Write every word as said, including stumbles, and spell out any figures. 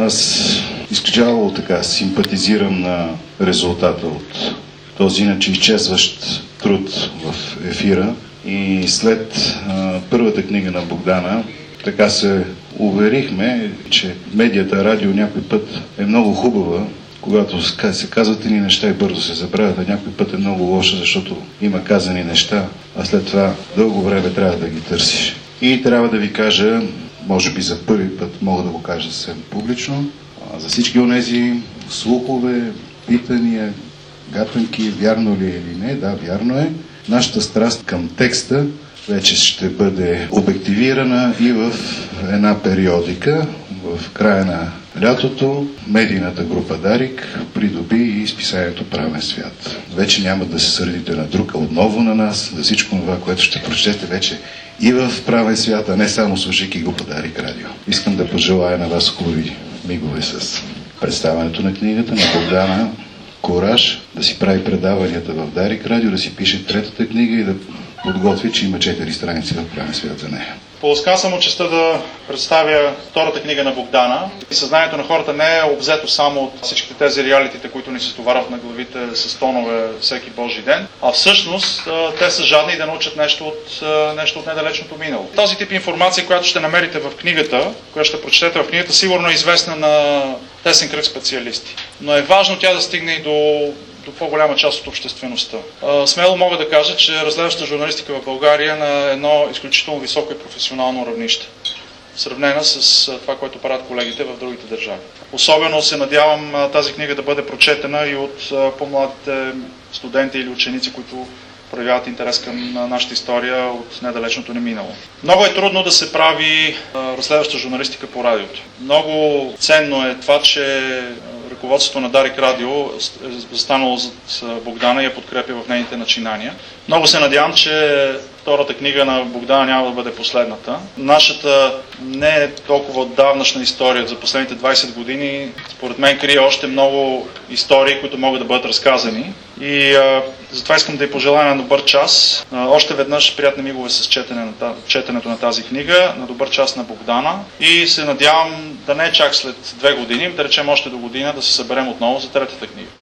Аз изключително така симпатизирам на резултата от този иначе изчезващ труд в ефира. И след а, първата книга на Богдана, така се уверихме, че медията радио някой път е много хубава, когато се казват едни неща и бързо се забравят, а някой път е много лоша, защото има казани неща, а след това дълго време трябва да ги търсиш. И трябва да ви кажа, може би за първи път мога да го кажа съвсем публично, за всички онези слухове, питания, гатанки, вярно ли е или не, да, вярно е. Нашата страст към текста вече ще бъде обективирана и в една периодика. В края на лятото медийната група Дарик придоби и списанието Правен свят. Вече няма да се сърдите на друг, а отново на нас, за всичко това, което ще прочетете вече и в Правен свят, а не само слушайки група Дарик радио. Искам да пожелая на вас хубави мигове с представянето на книгата на Богдана, кураж да си прави предаванията в Дарик радио, да си пише третата книга и да подготви, че има четири страници в Правен свят за нея. Поласкан съм от честта да представя втората книга на Богдана. И съзнанието на хората не е обзето само от всичките тези реалитите, които ни се стоварват на главите с тонове всеки Божи ден, а всъщност те са жадни да научат нещо от, нещо от недалечното минало. Този тип информация, която ще намерите в книгата, която ще прочетете в книгата, сигурно е известна на тесен кръг специалисти. Но е важно тя да стигне и до до по-голяма част от обществеността. Смело мога да кажа, че разследваща журналистика в България е на едно изключително високо и професионално равнище, сравнена с това, което правят колегите в другите държави. Особено се надявам тази книга да бъде прочетена и от по-младите студенти или ученици, които проявяват интерес към нашата история от недалечното ни минало. Много е трудно да се прави разследваща журналистика по радиото. Много ценно е това, че ръководството на Дарик радио е застанало зад Богдана и я подкрепя в нейните начинания. Много се надявам, че втората книга на Богдана няма да бъде последната. Нашата не е толкова отдавнашна история за последните двайсет години. Според мен крие още много истории, които могат да бъдат разказани. И а, затова искам да й пожелая на добър час. А, още веднъж приятни мигове с четене на, четенето на тази книга, на добър час на Богдана. И се надявам да не е чак след две години, да речем още до година, да се съберем отново за третата книга.